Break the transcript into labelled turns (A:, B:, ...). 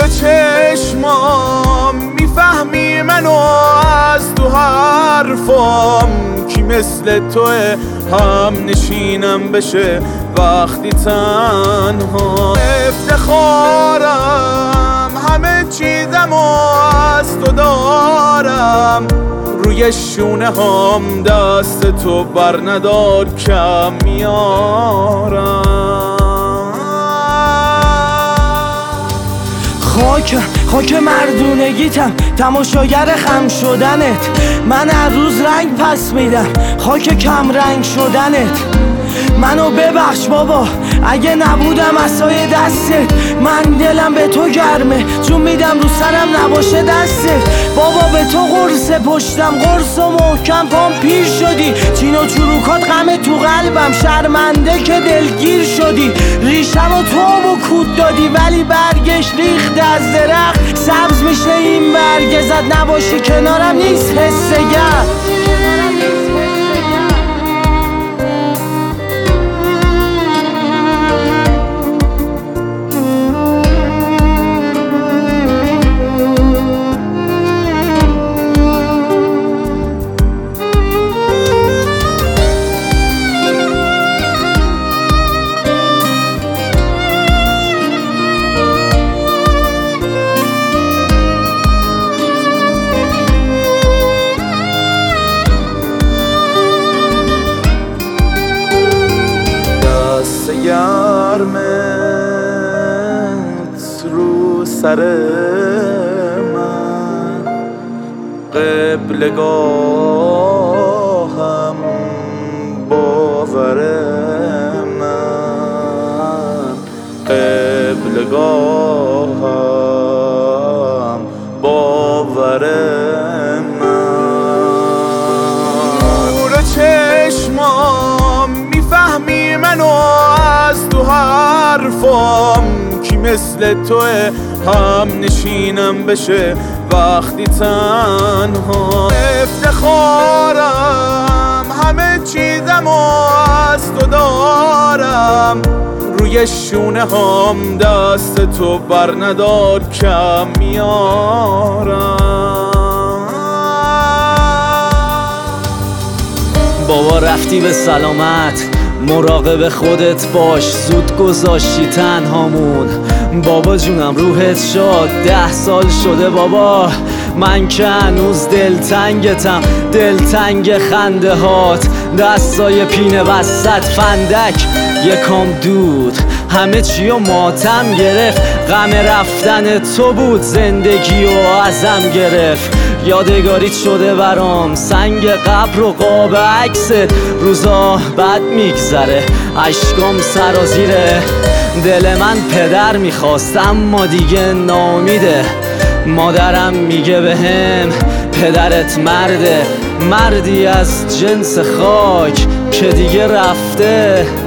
A: چشمام میفهمی منو از تو حرفام، کی مثل توه هم نشینم بشه وقتی تنها. افتخارم همه چیزمو از تو دارم، روی شونه هم دست تو بر ندار کم میارم.
B: خاک مردونگیتم، تماشاگر خم شدنت. من هر روز رنگ پس میدم، خاک کم رنگ شدنت. منو ببخش بابا اگه نبودم عصای دستت. من دلم به تو گرمه چون میدم رو سرم نباشه دستت. بابا به تو قرص پشتم قرص و محکم پام پیر شدی. چین و چروکات غم تو قلبم، شرمنده که دلگیر شدی. ریشم و تو و کود دادی ولی برگش ریخت از درخت. سبز میشه این برگ زد نباشی کنارم نیست حسه گرد.
A: گرمت رو سر من، قبلگاهم باور من، قبلگاهم باور من. نور چشمام میفهمی منو از تو حرفام، کی مثل توه هم نشینم بشه وقتی تنها. افتخارم همه چیزمو از تو دارم، روی شونه هم دست تو بر ندار کم میارم.
B: بابا رفتی به سلامت، مراقب خودت باش، زود گذاشتی تنهامون. بابا جونم روحت شاد، 10 سال شده بابا، من که هنوز دلتنگتم، دلتنگ خنده هات. دستای پینه وسط فندک یکم دود، همه چی و ماتم گرفت. غم رفتن تو بود زندگی و ازم گرفت. یادگاریت شده برام سنگ قبر و قاب عکست. روزا بد میگذره اشکام سرازیره. دل من پدر میخواست اما دیگه ناامیده. مادرم میگه بهم پدرت مرده، مردی از جنس خاک که دیگه رفته.